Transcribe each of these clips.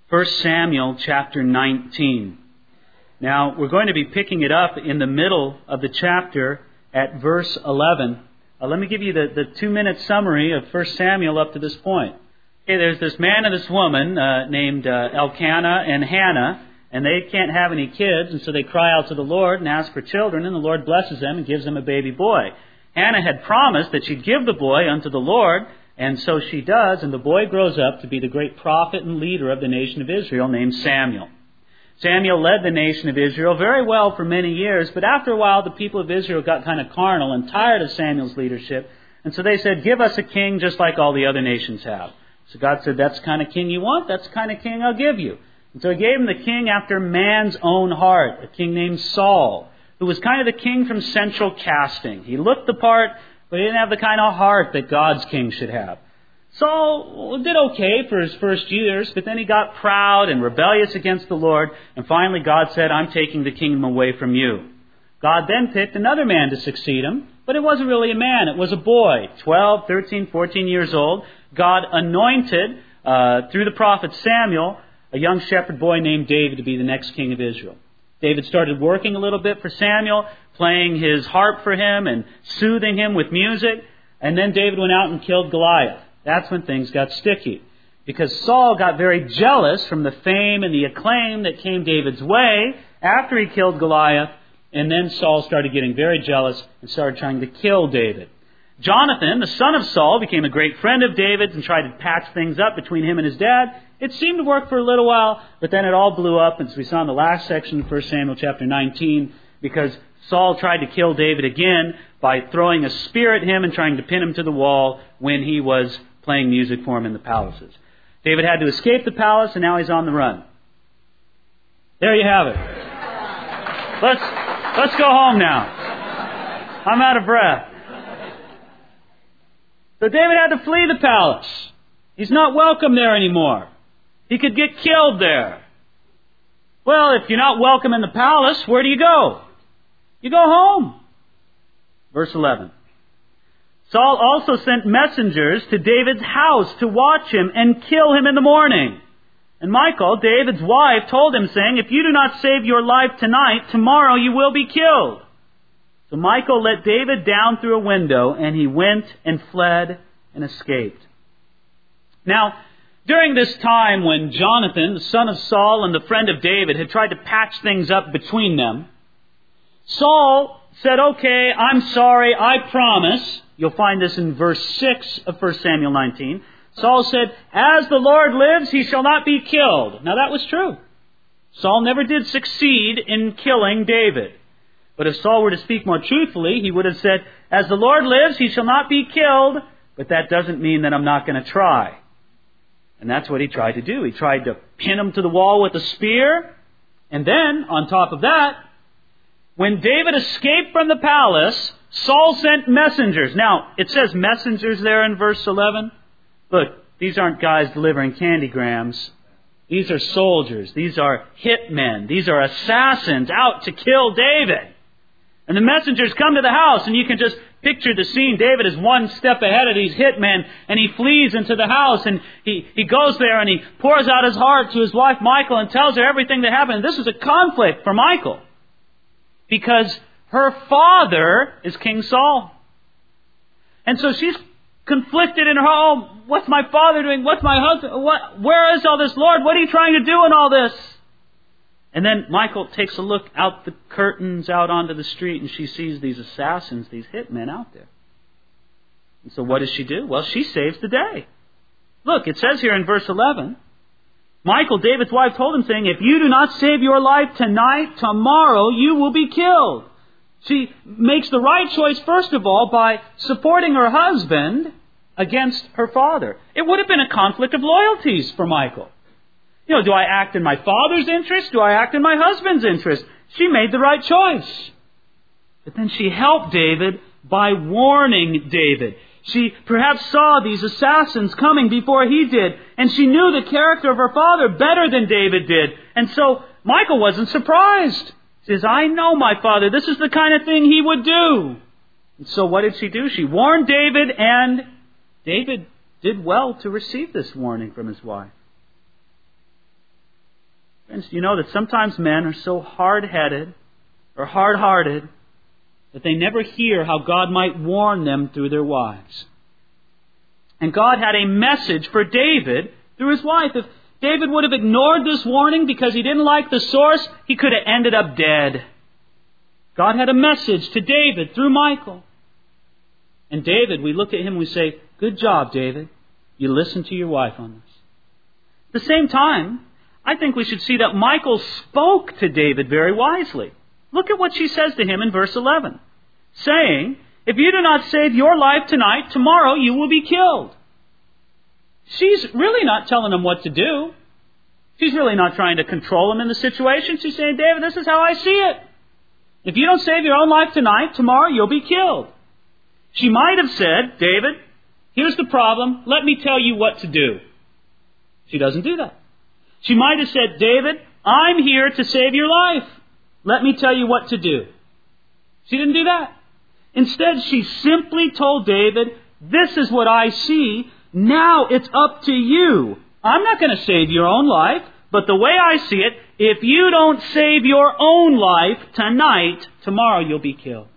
1 Samuel chapter 19. Now, we're going to be picking it up in the middle of the chapter at verse 11. Let me give you the 2-minute summary of 1 Samuel up to this point. Okay, there's this man and this woman named Elkanah and Hannah, and they can't have any kids, and so they cry out to the Lord and ask for children, and the Lord blesses them and gives them a baby boy. Hannah had promised that she'd give the boy unto the Lord, and so she does, and the boy grows up to be the great prophet and leader of the nation of Israel named Samuel. Samuel led the nation of Israel very well for many years, but after a while the people of Israel got kind of carnal and tired of Samuel's leadership, and so they said, give us a king just like all the other nations have. So God said, that's the kind of king you want, that's the kind of king I'll give you. And so He gave him the king after man's own heart, a king named Saul, who was kind of the king from central casting. He looked the part, but he didn't have the kind of heart that God's king should have. Saul did okay for his first years, but then he got proud and rebellious against the Lord, and finally God said, I'm taking the kingdom away from you. God then picked another man to succeed him, but it wasn't really a man, it was a boy, 12, 13, 14 years old. God anointed, through the prophet Samuel, a young shepherd boy named David to be the next king of Israel. David started working a little bit for Samuel, playing his harp for him and soothing him with music. And then David went out and killed Goliath. That's when things got sticky. Because Saul got very jealous from the fame and the acclaim that came David's way after he killed Goliath. And then Saul started getting very jealous and started trying to kill David. Jonathan, the son of Saul, became a great friend of David's and tried to patch things up between him and his dad. It seemed to work for a little while, but then it all blew up, as we saw in the last section of 1 Samuel chapter 19, because Saul tried to kill David again by throwing a spear at him and trying to pin him to the wall when he was playing music for him in the palaces. David had to escape the palace, and now he's on the run. There you have it. Let's go home now. I'm out of breath. So David had to flee the palace. He's not welcome there anymore. He could get killed there. Well, if you're not welcome in the palace, where do you go? You go home. Verse 11. Saul also sent messengers to David's house to watch him and kill him in the morning. And Michal, David's wife, told him, saying, if you do not save your life tonight, tomorrow you will be killed. So Michal let David down through a window, and he went and fled and escaped. Now, during this time when Jonathan, the son of Saul and the friend of David, had tried to patch things up between them, Saul said, okay, I'm sorry, I promise. You'll find this in verse 6 of 1 Samuel 19. Saul said, as the Lord lives, he shall not be killed. Now that was true. Saul never did succeed in killing David. But if Saul were to speak more truthfully, he would have said, as the Lord lives, he shall not be killed, but that doesn't mean that I'm not going to try. And that's what he tried to do. He tried to pin him to the wall with a spear. And then, on top of that, when David escaped from the palace, Saul sent messengers. Now, it says messengers there in verse 11. Look, these aren't guys delivering candygrams. These are soldiers. These are hitmen. These are assassins out to kill David. And the messengers come to the house, and you can just picture the scene. David is one step ahead of these hitmen, and he flees into the house, and he goes there, and he pours out his heart to his wife, Michal, and tells her everything that happened. This is a conflict for Michal, because her father is King Saul. And so she's conflicted in her home. What's my father doing? What's my husband? Where is all this, Lord? What are you trying to do in all this? And then Michal takes a look out the curtains out onto the street, and she sees these assassins, these hitmen out there. And so what does she do? Well, she saves the day. Look, it says here in verse 11, Michal, David's wife, told him, saying, if you do not save your life tonight, tomorrow you will be killed. She makes the right choice, first of all, by supporting her husband against her father. It would have been a conflict of loyalties for Michal. Do I act in my father's interest? Do I act in my husband's interest? She made the right choice. But then she helped David by warning David. She perhaps saw these assassins coming before he did, and she knew the character of her father better than David did. And so Michal wasn't surprised. She says, I know my father. This is the kind of thing he would do. And so what did she do? She warned David, and David did well to receive this warning from his wife. Friends, you know that sometimes men are so hard-headed or hard-hearted that they never hear how God might warn them through their wives. And God had a message for David through his wife. If David would have ignored this warning because he didn't like the source, he could have ended up dead. God had a message to David through Michal. And David, we look at him and we say, good job, David. You listened to your wife on this. At the same time, I think we should see that Michal spoke to David very wisely. Look at what she says to him in verse 11, saying, if you do not save your life tonight, tomorrow you will be killed. She's really not telling him what to do. She's really not trying to control him in the situation. She's saying, David, this is how I see it. If you don't save your own life tonight, tomorrow you'll be killed. She might have said, David, here's the problem. Let me tell you what to do. She doesn't do that. She might have said, David, I'm here to save your life. Let me tell you what to do. She didn't do that. Instead, she simply told David, this is what I see. Now it's up to you. I'm not going to save your own life, but the way I see it, if you don't save your own life tonight, tomorrow you'll be killed.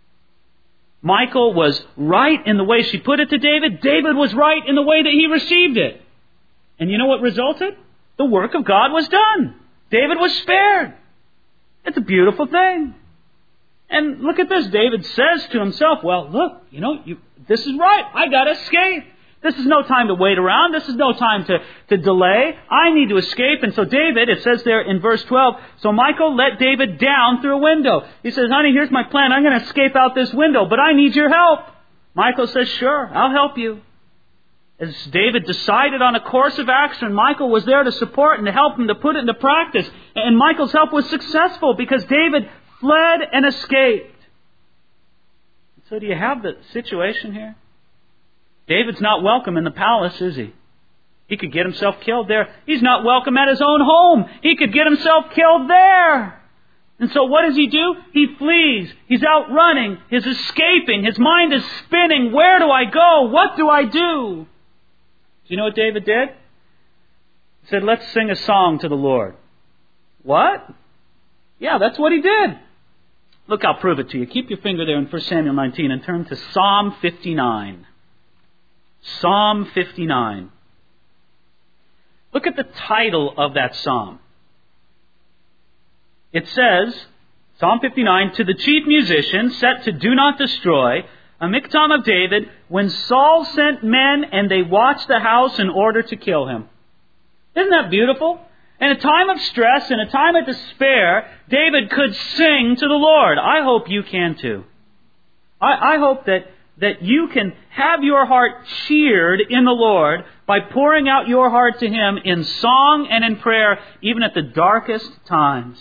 Michal was right in the way she put it to David. David was right in the way that he received it. And you know what resulted? The work of God was done. David was spared. It's a beautiful thing. And look at this. David says to himself, well, look, this is right. I got to escape. This is no time to wait around. This is no time to delay. I need to escape. And so David, it says there in verse 12, so Michal let David down through a window. He says, honey, here's my plan. I'm going to escape out this window, but I need your help. Michal says, sure, I'll help you. As David decided on a course of action, Michal was there to support and to help him to put it into practice. And Michal's help was successful because David fled and escaped. So do you have the situation here? David's not welcome in the palace, is he? He could get himself killed there. He's not welcome at his own home. He could get himself killed there. And so what does he do? He flees. He's out running. He's escaping. His mind is spinning. Where do I go? What do I do? Do you know what David did? He said, let's sing a song to the Lord. What? Yeah, that's what he did. Look, I'll prove it to you. Keep your finger there in 1 Samuel 19 and turn to Psalm 59. Psalm 59. Look at the title of that psalm. It says, Psalm 59, to the chief musician set to do not destroy, a miktam of David, when Saul sent men and they watched the house in order to kill him. Isn't that beautiful? In a time of stress, in a time of despair, David could sing to the Lord. I hope you can too. I hope that you can have your heart cheered in the Lord by pouring out your heart to Him in song and in prayer, even at the darkest times.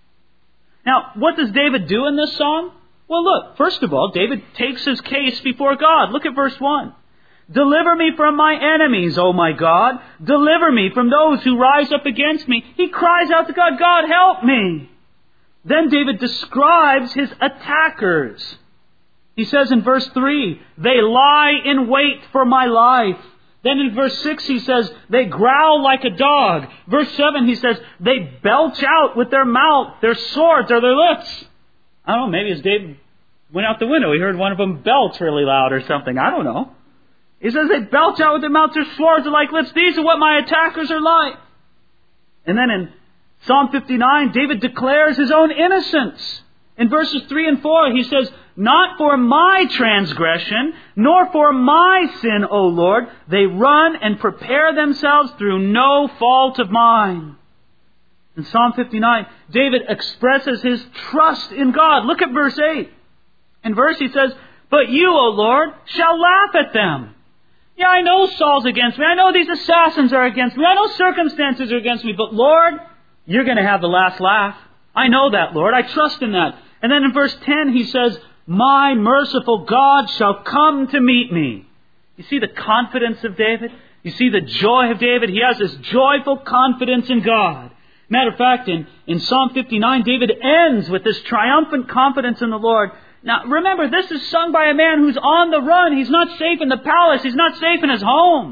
Now, what does David do in this song? Well, look, first of all, David takes his case before God. Look at verse 1. Deliver me from my enemies, O my God. Deliver me from those who rise up against me. He cries out to God, God, help me. Then David describes his attackers. He says in verse 3, they lie in wait for my life. Then in verse 6 he says, they growl like a dog. Verse 7 he says, they belch out with their mouth, their swords or their lips. I don't know, maybe as David went out the window, he heard one of them belch really loud or something. I don't know. He says they belch out with their mouths, their swords are like lips. These are what my attackers are like. And then in Psalm 59, David declares his own innocence. In verses 3 and 4, he says, not for my transgression, nor for my sin, O Lord, they run and prepare themselves through no fault of mine. In Psalm 59, David expresses his trust in God. Look at verse 8. In verse he says, but you, O Lord, shall laugh at them. Yeah, I know Saul's against me. I know these assassins are against me. I know circumstances are against me. But Lord, you're going to have the last laugh. I know that, Lord. I trust in that. And then in verse 10 he says, my merciful God shall come to meet me. You see the confidence of David? You see the joy of David? He has this joyful confidence in God. Matter of fact, in Psalm 59, David ends with this triumphant confidence in the Lord. Now, remember, this is sung by a man who's on the run. He's not safe in the palace. He's not safe in his home.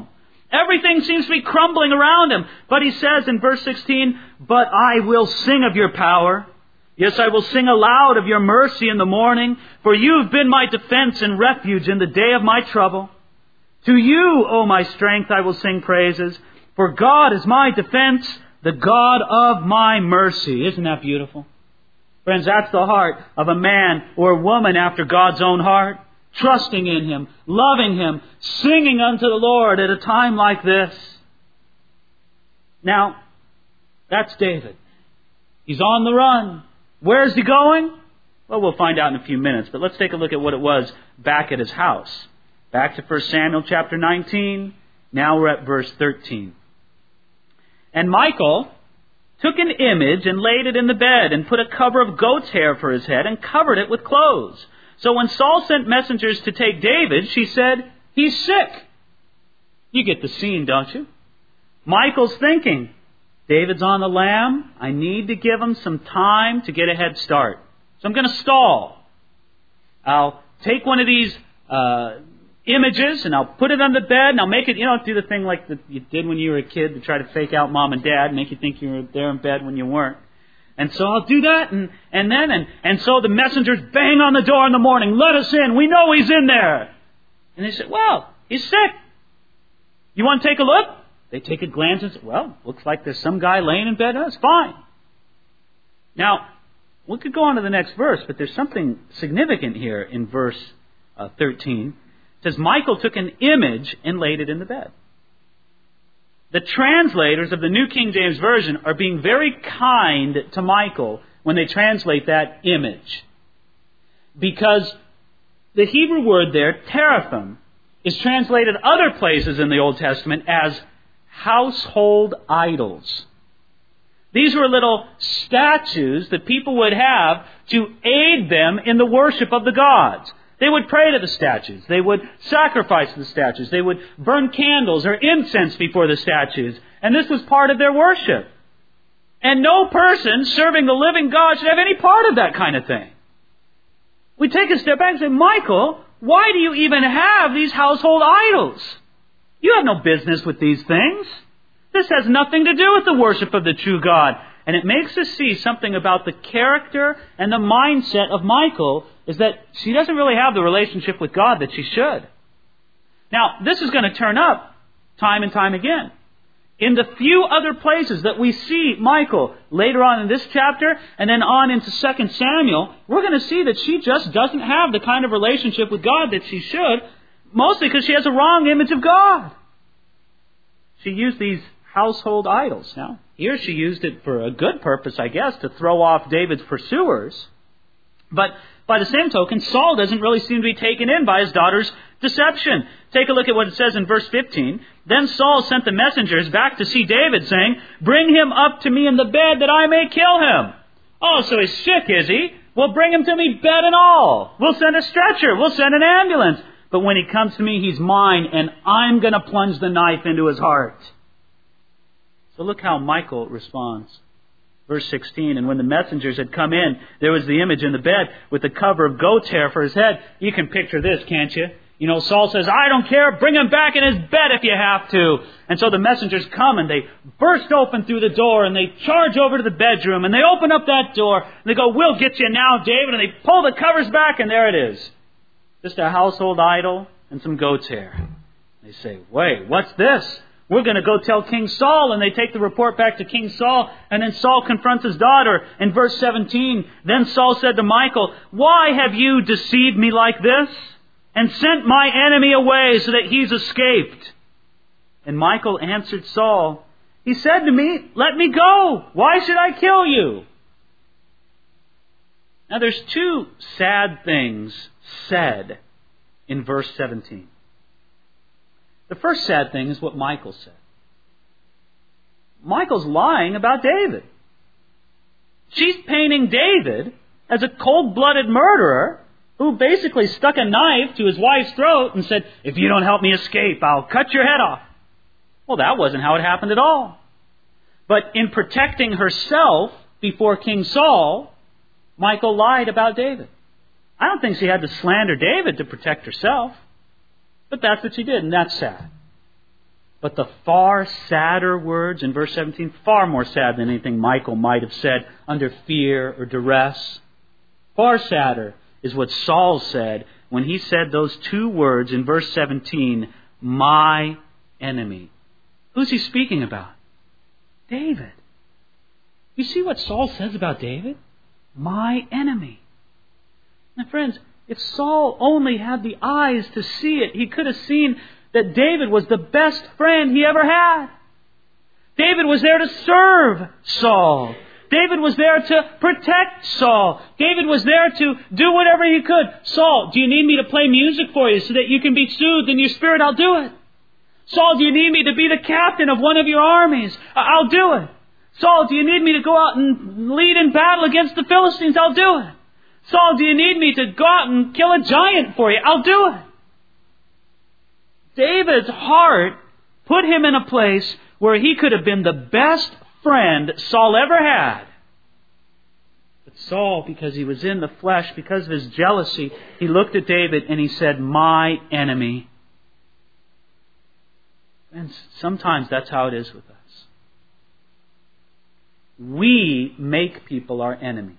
Everything seems to be crumbling around him. But he says in verse 16, "But I will sing of your power. Yes, I will sing aloud of your mercy in the morning, for you've been my defense and refuge in the day of my trouble. To you, O my strength, I will sing praises, for God is my defense, the God of my mercy." Isn't that beautiful? Friends, that's the heart of a man or woman after God's own heart. Trusting in Him, loving Him, singing unto the Lord at a time like this. Now, that's David. He's on the run. Where's he going? Well, we'll find out in a few minutes, but let's take a look at what it was back at his house. Back to 1 Samuel chapter 19. Now we're at verse 13. "And Michal took an image and laid it in the bed, and put a cover of goat's hair for his head, and covered it with clothes. So when Saul sent messengers to take David, she said, 'He's sick.'" You get the scene, don't you? Michal's thinking, David's on the lam. I need to give him some time to get a head start. So I'm going to stall. I'll take one of these images and I'll put it on the bed and I'll make it, do the thing like you did when you were a kid to try to fake out mom and dad, make you think you were there in bed when you weren't. And so I'll do that, and so the messengers bang on the door in the morning. "Let us in. We know he's in there." And they said, "Well, he's sick. You want to take a look?" They take a glance and say, "Well, looks like there's some guy laying in bed. That's fine." Now, we could go on to the next verse, but there's something significant here in verse 13. It says, "Michal took an image and laid it in the bed." The translators of the New King James Version are being very kind to Michal when they translate that image. Because the Hebrew word there, teraphim, is translated other places in the Old Testament as household idols. These were little statues that people would have to aid them in the worship of the gods. They would pray to the statues. They would sacrifice to the statues. They would burn candles or incense before the statues. And this was part of their worship. And no person serving the living God should have any part of that kind of thing. We take a step back and say, "Michal, why do you even have these household idols? You have no business with these things. This has nothing to do with the worship of the true God." And it makes us see something about the character and the mindset of Michal is that she doesn't really have the relationship with God that she should. Now, this is going to turn up time and time again. In the few other places that we see Michal later on in this chapter and then on into 2 Samuel, we're going to see that she just doesn't have the kind of relationship with God that she should, mostly because she has a wrong image of God. She used these household idols. Now, here she used it for a good purpose, I guess, to throw off David's pursuers. But by the same token, Saul doesn't really seem to be taken in by his daughter's deception. Take a look at what it says in verse 15. "Then Saul sent the messengers back to see David, saying, 'Bring him up to me in the bed that I may kill him.'" "Oh, so he's sick, is he? Well, bring him to me, bed and all. We'll send a stretcher. We'll send an ambulance. But when he comes to me, he's mine, and I'm going to plunge the knife into his heart." So look how Michal responds. Verse 16, "And when the messengers had come in, there was the image in the bed with the cover of goat's hair for his head." You can picture this, can't you? Saul says, "I don't care. Bring him back in his bed if you have to." And so the messengers come and they burst open through the door and they charge over to the bedroom and they open up that door and they go, "We'll get you now, David." And they pull the covers back and there it is. Just a household idol and some goat's hair. They say, "Wait, what's this? We're going to go tell King Saul." And they take the report back to King Saul. And then Saul confronts his daughter. In verse 17, "Then Saul said to Michal, 'Why have you deceived me like this and sent my enemy away so that he's escaped?' And Michal answered Saul, 'He said to me, let me go. Why should I kill you?'" Now there's two sad things said in verse 17. The first sad thing is what Michal said. Michal's lying about David. She's painting David as a cold-blooded murderer who basically stuck a knife to his wife's throat and said, "If you don't help me escape, I'll cut your head off." Well, that wasn't how it happened at all. But in protecting herself before King Saul, Michal lied about David. I don't think she had to slander David to protect herself. But that's what she did, and that's sad. But the far sadder words in verse 17, far more sad than anything Michal might have said under fear or duress, far sadder is what Saul said when he said those two words in verse 17, my enemy. Who's he speaking about? David. You see what Saul says about David? My enemy. My friends, if Saul only had the eyes to see it, he could have seen that David was the best friend he ever had. David was there to serve Saul. David was there to protect Saul. David was there to do whatever he could. Saul, do you need me to play music for you so that you can be soothed in your spirit? I'll do it. Saul, do you need me to be the captain of one of your armies? I'll do it. Saul, do you need me to go out and lead in battle against the Philistines? I'll do it. Saul, do you need me to go out and kill a giant for you? I'll do it. David's heart put him in a place where he could have been the best friend Saul ever had. But Saul, because he was in the flesh, because of his jealousy, he looked at David and he said, my enemy. And sometimes that's how it is with us. We make people our enemies.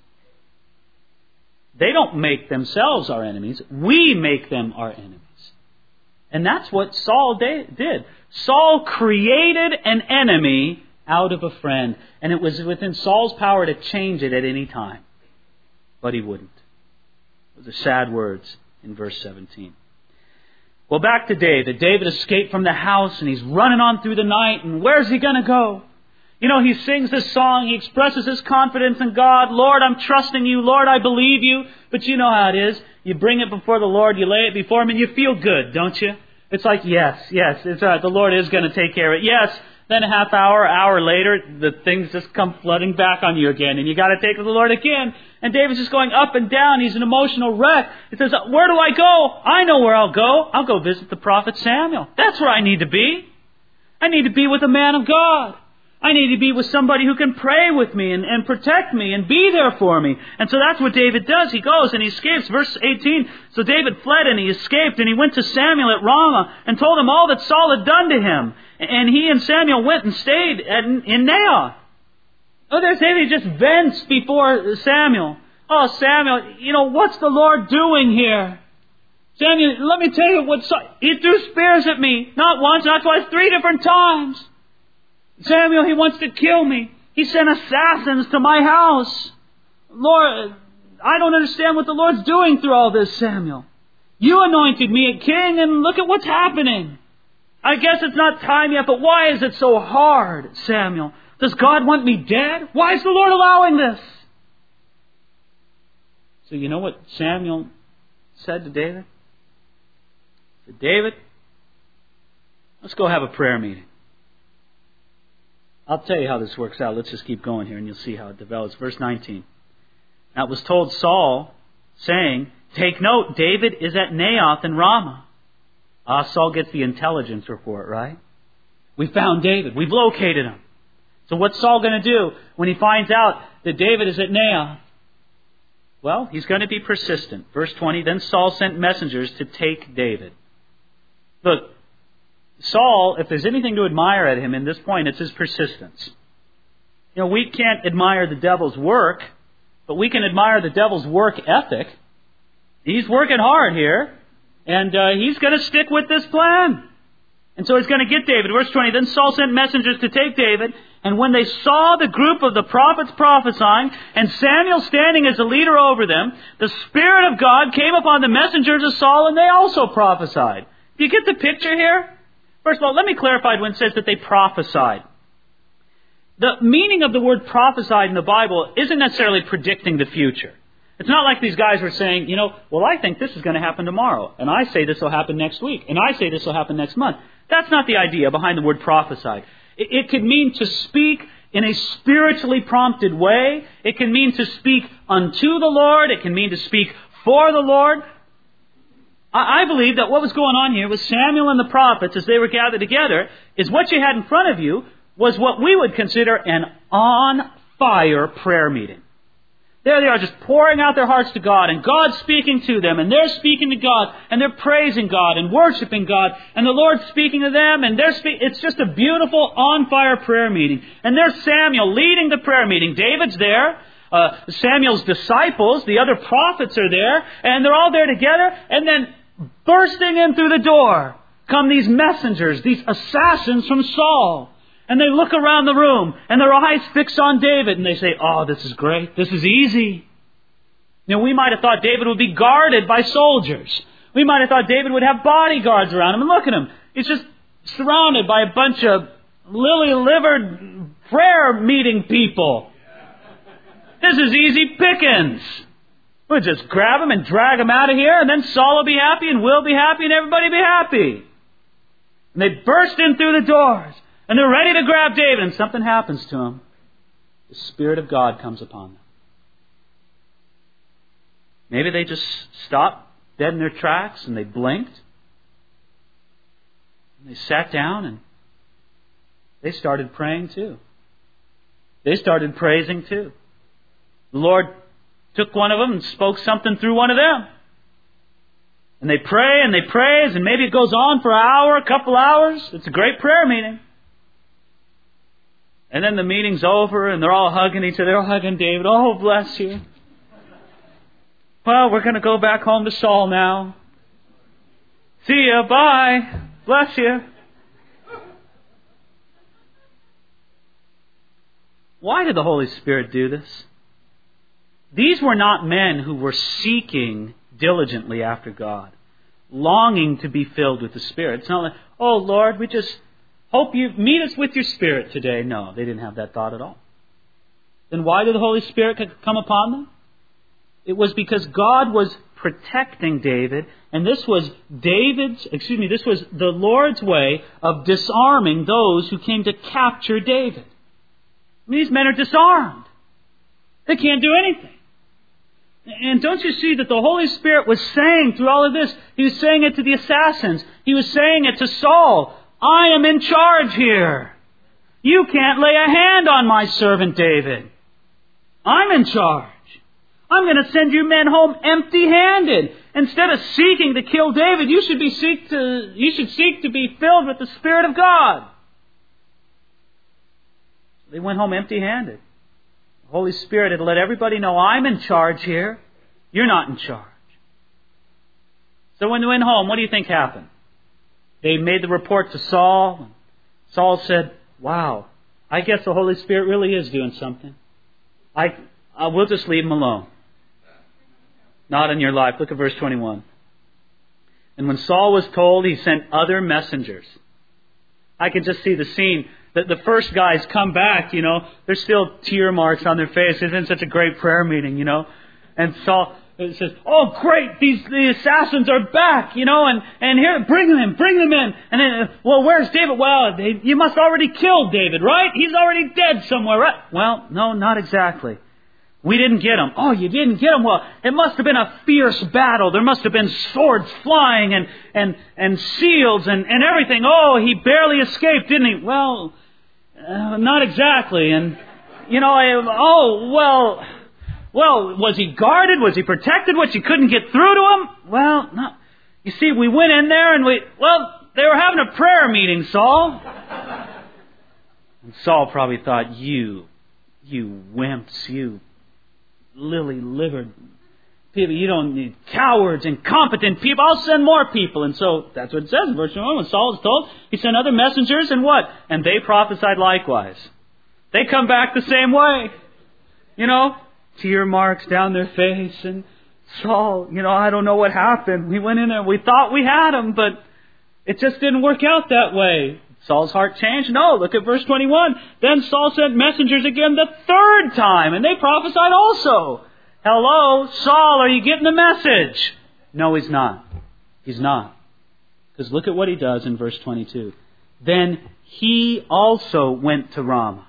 They don't make themselves our enemies. We make them our enemies. And that's what Saul did. Saul created an enemy out of a friend. And it was within Saul's power to change it at any time. But he wouldn't. Those are sad words in verse 17. Well, back to David. David escaped from the house and he's running on through the night. And where's he going to go? You know, he sings this song. He expresses his confidence in God. Lord, I'm trusting you. Lord, I believe you. But you know how it is. You bring it before the Lord. You lay it before Him and you feel good, don't you? It's like, yes, it's all right. The Lord is going to take care of it. Yes. Then a half hour later, the things just come flooding back on you again. And you got to take it to the Lord again. And David's just going up and down. He's an emotional wreck. He says, where do I go? I know where I'll go. I'll go visit the prophet Samuel. That's where I need to be. I need to be with a man of God. I need to be with somebody who can pray with me and protect me and be there for me. And so that's what David does. He goes and he escapes. Verse 18, so David fled and he escaped and he went to Samuel at Ramah and told him all that Saul had done to him. And he and Samuel went and stayed in Naioth. Oh, there's David. He just vents before Samuel. Oh, Samuel, what's the Lord doing here? Samuel, let me tell you he threw spears at me. Not once, not twice, 3 different times. Samuel, he wants to kill me. He sent assassins to my house. Lord, I don't understand what the Lord's doing through all this, Samuel. You anointed me a king, and look at what's happening. I guess it's not time yet, but why is it so hard, Samuel? Does God want me dead? Why is the Lord allowing this? So you know what Samuel said to David? He said, David, let's go have a prayer meeting. I'll tell you how this works out. Let's just keep going here and you'll see how it develops. Verse 19. Now it was told Saul, saying, take note, David is at Naioth in Ramah. Saul gets the intelligence report, right? We found David. We've located him. So what's Saul going to do when he finds out that David is at Naioth? Well, he's going to be persistent. Verse 20, then Saul sent messengers to take David. Look, Saul, if there's anything to admire at him in this point, it's his persistence. We can't admire the devil's work, but we can admire the devil's work ethic. He's working hard here, and he's going to stick with this plan. And so he's going to get David. Verse 20, then Saul sent messengers to take David, and when they saw the group of the prophets prophesying, and Samuel standing as the leader over them, the Spirit of God came upon the messengers of Saul, and they also prophesied. Do you get the picture here? First of all, let me clarify when it says that they prophesied. The meaning of the word prophesied in the Bible isn't necessarily predicting the future. It's not like these guys were saying, well, I think this is going to happen tomorrow, and I say this will happen next week, and I say this will happen next month. That's not the idea behind the word prophesied. It could mean to speak in a spiritually prompted way. It can mean to speak unto the Lord. It can mean to speak for the Lord. I believe that what was going on here with Samuel and the prophets as they were gathered together is what you had in front of you was what we would consider an on-fire prayer meeting. There they are, just pouring out their hearts to God, and God's speaking to them, and they're speaking to God, and they're praising God and worshiping God, and the Lord's speaking to them, and it's just a beautiful on-fire prayer meeting. And there's Samuel leading the prayer meeting. David's there. Samuel's disciples, the other prophets are there, and they're all there together, and then bursting in through the door come these messengers, these assassins from Saul. And they look around the room, and their eyes fix on David, and they say, "Oh, this is great. This is easy." We might have thought David would be guarded by soldiers. We might have thought David would have bodyguards around him. And look at him. He's just surrounded by a bunch of lily-livered prayer meeting people. This is easy pickings. We'll just grab him and drag him out of here, and then Saul will be happy, and we'll be happy, and everybody will be happy. And they burst in through the doors. And they're ready to grab David, and something happens to him. The Spirit of God comes upon them. Maybe they just stopped dead in their tracks, and they blinked. And they sat down, and they started praying too. They started praising too. The Lord took one of them and spoke something through one of them. And they pray, and they praise, and maybe it goes on for an hour, a couple hours. It's a great prayer meeting. And then the meeting's over, and they're all hugging each other. They're all hugging David. "Oh, bless you. Well, we're going to go back home to Saul now. See ya. Bye. Bless you." Why did the Holy Spirit do this? These were not men who were seeking diligently after God, longing to be filled with the Spirit. It's not like, "Oh, Lord, we just hope you meet us with your Spirit today." No, they didn't have that thought at all. Then why did the Holy Spirit come upon them? It was because God was protecting David, and this was this was the Lord's way of disarming those who came to capture David. These men are disarmed. They can't do anything. And don't you see that the Holy Spirit was saying through all of this, He was saying it to the assassins, He was saying it to Saul, "I am in charge here. You can't lay a hand on my servant David. I'm in charge. I'm going to send you men home empty-handed. Instead of seeking to kill David, you should seek to be filled with the Spirit of God." They went home empty-handed. The Holy Spirit had let everybody know, "I'm in charge here. You're not in charge." So when they went home, what do you think happened? They made the report to Saul. Saul said, "Wow, I guess the Holy Spirit really is doing something. We'll just leave him alone." Not in your life. Look at verse 21. "And when Saul was told, he sent other messengers." I can just see the scene. The first guys come back, there's still tear marks on their face. It's been such a great prayer meeting, And Saul says, "Oh, great, the assassins are back, and here, bring them in." And then, "Well, where's David?" "Well, you must already killed David, right? He's already dead somewhere, right?" "Well, no, not exactly. We didn't get him." "Oh, you didn't get him? Well, it must have been a fierce battle. There must have been swords flying and shields and everything. Oh, he barely escaped, didn't he?" "Well, not exactly. And, well, was he guarded? Was he protected? You couldn't get through to him?" "Well, no. You see, we went in there and they were having a prayer meeting, Saul." And Saul probably thought, you wimps, you lily-livered people, you don't need cowards, incompetent people. I'll send more people. And so that's what it says in verse 1. When Saul was told, he sent other messengers, and what? And they prophesied likewise. They come back the same way. Tear marks down their face. And Saul, I don't know what happened. We went in there, we thought we had him, but it just didn't work out that way. Saul's heart changed? No, look at verse 21. "Then Saul sent messengers again the third time, and they prophesied also." Hello, Saul, are you getting the message? No, he's not. He's not. Because look at what he does in verse 22. "Then he also went to Ramah."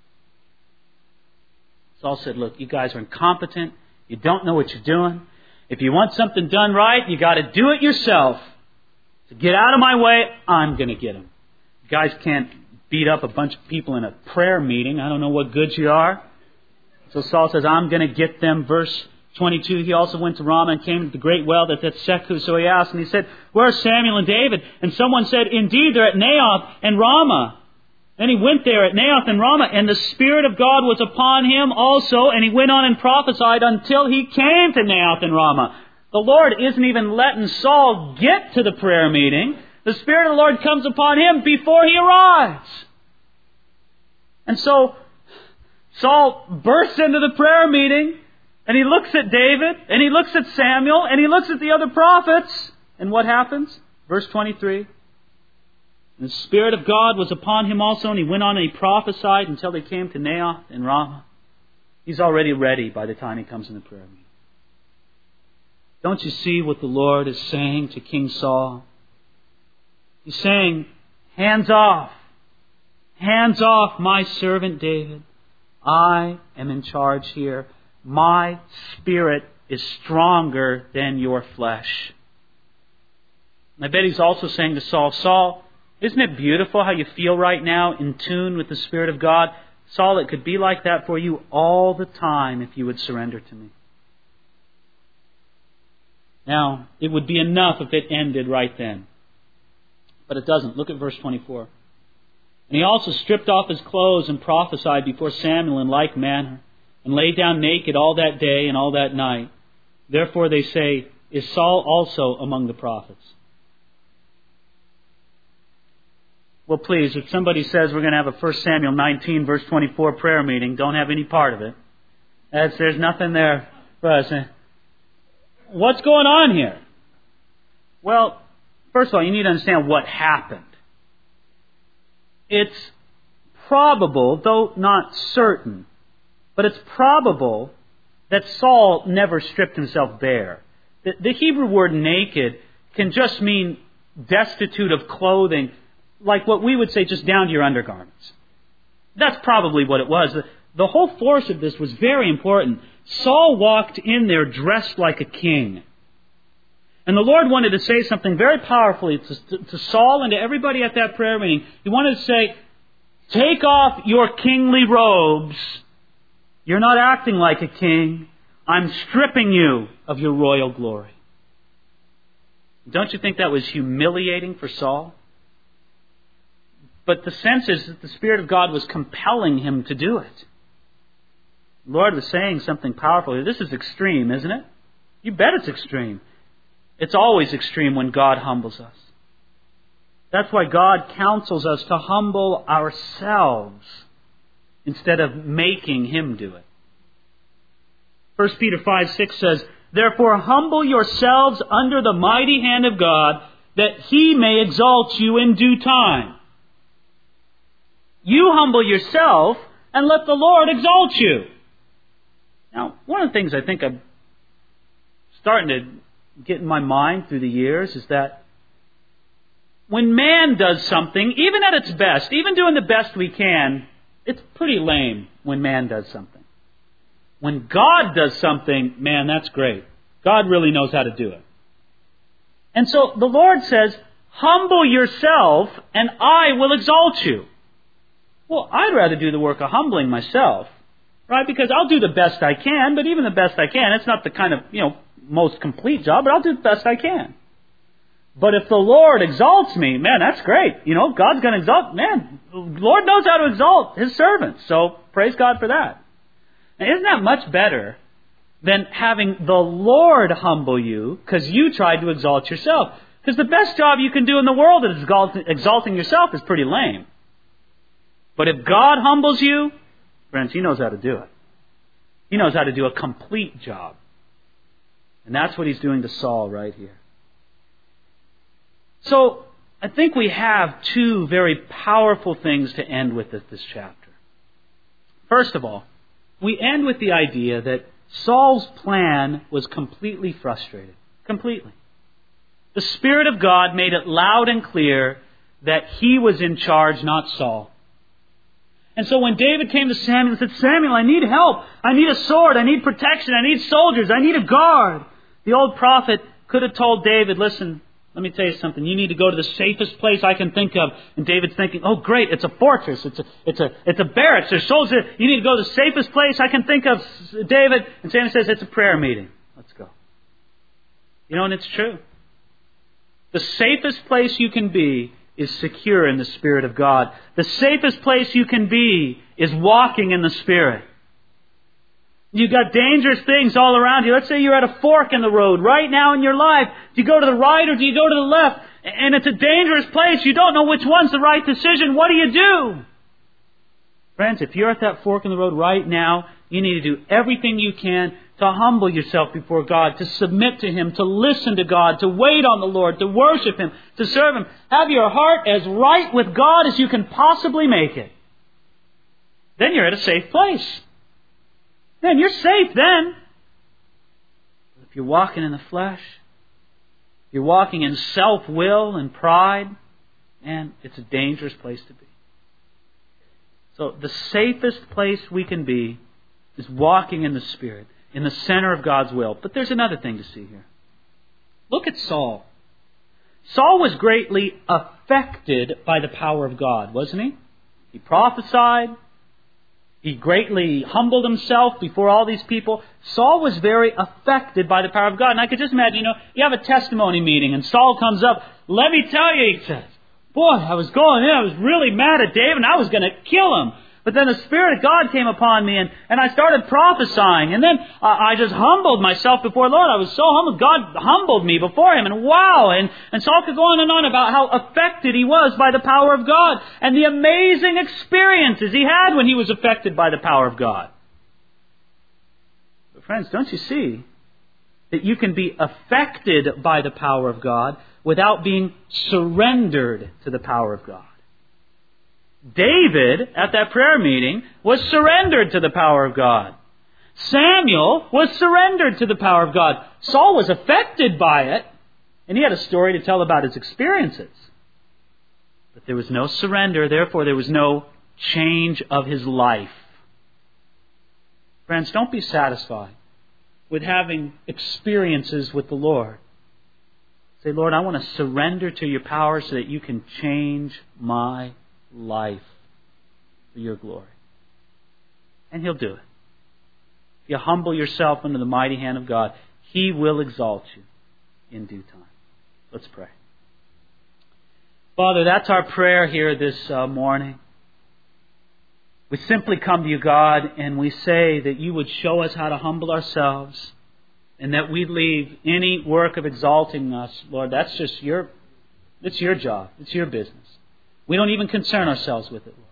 Saul said, "Look, you guys are incompetent. You don't know what you're doing. If you want something done right, you got to do it yourself. So get out of my way. I'm going to get him. You guys can't beat up a bunch of people in a prayer meeting. I don't know what good you are. So Saul says, I'm going to get them. Verse 22, he also went to Ramah and came to the great well that's at Seku. So he asked, and he said, where are Samuel and David? And someone said, indeed, they're at Naioth and Ramah. Then he went there at Naioth and Ramah, and the Spirit of God was upon him also, and he went on and prophesied until he came to Naioth and Ramah. The Lord isn't even letting Saul get to the prayer meeting. The Spirit of the Lord comes upon him before he arrives. And so Saul bursts into the prayer meeting, and he looks at David, and he looks at Samuel, and he looks at the other prophets. And what happens? Verse 23. The Spirit of God was upon him also, and he went on and he prophesied until they came to Naioth and Ramah. He's already ready by the time he comes in the prayer meeting. Don't you see what the Lord is saying to King Saul? He's saying, hands off. Hands off, my servant David. I am in charge here. My spirit is stronger than your flesh. And I bet he's also saying to Saul, Saul, isn't it beautiful how you feel right now in tune with the Spirit of God? Saul, it could be like that for you all the time if you would surrender to me. Now, it would be enough if it ended right then. But it doesn't. Look at verse 24. And he also stripped off his clothes and prophesied before Samuel in like manner, and lay down naked all that day and all that night. Therefore they say, is Saul also among the prophets? Well, please, if somebody says we're going to have a 1 Samuel 19 verse 24 prayer meeting, don't have any part of it. There's nothing there for us. What's going on here? Well, first of all, you need to understand what happened. It's probable, though not certain, but it's probable that Saul never stripped himself bare. The Hebrew word naked can just mean destitute of clothing, like what we would say just down to your undergarments. That's probably what it was. The whole force of this was very important. Saul walked in there dressed like a king. And the Lord wanted to say something very powerfully to Saul and to everybody at that prayer meeting. He wanted to say, take off your kingly robes. You're not acting like a king. I'm stripping you of your royal glory. Don't you think that was humiliating for Saul? But the sense is that the Spirit of God was compelling him to do it. The Lord was saying something powerful here. This is extreme, isn't it? You bet it's extreme. It's always extreme when God humbles us. That's why God counsels us to humble ourselves instead of making Him do it. 1 Peter 5:6 says, therefore humble yourselves under the mighty hand of God, that He may exalt you in due time. You humble yourself and let the Lord exalt you. Now, one of the things I think I'm starting to get in my mind through the years is that when man does something, even at its best, even doing the best we can, it's pretty lame when man does something. When God does something, man, that's great. God really knows how to do it. And so the Lord says, humble yourself and I will exalt you. Well, I'd rather do the work of humbling myself, right? Because I'll do the best I can, but even the best I can, it's not the kind of, most complete job, but I'll do the best I can. But if the Lord exalts me, man, that's great. God's going to exalt, man, the Lord knows how to exalt His servants. So praise God for that. Now, isn't that much better than having the Lord humble you because you tried to exalt yourself? Because the best job you can do in the world is exalting yourself is pretty lame. But if God humbles you, friends, He knows how to do it. He knows how to do a complete job. And that's what He's doing to Saul right here. So, I think we have two very powerful things to end with this chapter. First of all, we end with the idea that Saul's plan was completely frustrated. Completely. The Spirit of God made it loud and clear that He was in charge, not Saul. And so when David came to Samuel and said, Samuel, I need help. I need a sword. I need protection. I need soldiers. I need a guard. The old prophet could have told David, listen, Let me tell you something. You need to go to the safest place I can think of. And David's thinking, oh great, it's a fortress. It's a barracks. There's soldiers. You need to go to the safest place I can think of, David. And Samuel says, it's a prayer meeting. Let's go. You know, and it's true. The safest place you can be is secure in the Spirit of God. The safest place you can be is walking in the Spirit. You've got dangerous things all around you. Let's say you're at a fork in the road right now in your life. Do you go to the right or do you go to the left? And it's a dangerous place. You don't know which one's the right decision. What do you do? Friends, if you're at that fork in the road right now, you need to do everything you can to humble yourself before God, to submit to Him, to listen to God, to wait on the Lord, to worship Him, to serve Him. Have your heart as right with God as you can possibly make it. Then you're at a safe place. Then you're safe then. If you're walking in the flesh, you're walking in self-will and pride, and it's a dangerous place to be. So the safest place we can be is walking in the Spirit, in the center of God's will. But there's another thing to see here. Look at Saul. Saul was greatly affected by the power of God, wasn't he? He prophesied. He greatly humbled himself before all these people. Saul was very affected by the power of God. And I could just imagine, you have a testimony meeting and Saul comes up. Let me tell you, he says, boy, I was going in. I was really mad at David and I was going to kill him. But then the Spirit of God came upon me and I started prophesying. And then I just humbled myself before the Lord. I was so humbled. God humbled me before Him. And wow! And Saul could go on and on about how affected he was by the power of God. And the amazing experiences he had when he was affected by the power of God. But friends, don't you see that you can be affected by the power of God without being surrendered to the power of God? David, at that prayer meeting, was surrendered to the power of God. Samuel was surrendered to the power of God. Saul was affected by it, and he had a story to tell about his experiences. But there was no surrender, therefore there was no change of his life. Friends, don't be satisfied with having experiences with the Lord. Say, Lord, I want to surrender to your power so that you can change my life for your glory. And He'll do it. If you humble yourself under the mighty hand of God, He will exalt you in due time. Let's pray. Father, that's our prayer here this morning. We simply come to you, God, and we say that you would show us how to humble ourselves and that we'd leave any work of exalting us. Lord, that's your job. It's your business. We don't even concern ourselves with it, Lord.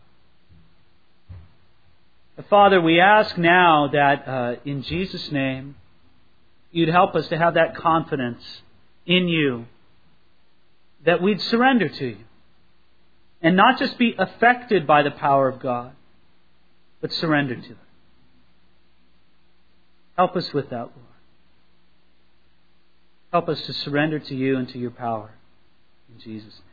But Father, we ask now that in Jesus' name, you'd help us to have that confidence in you, that we'd surrender to you, and not just be affected by the power of God, but surrender to it. Help us with that, Lord. Help us to surrender to you and to your power. In Jesus' name.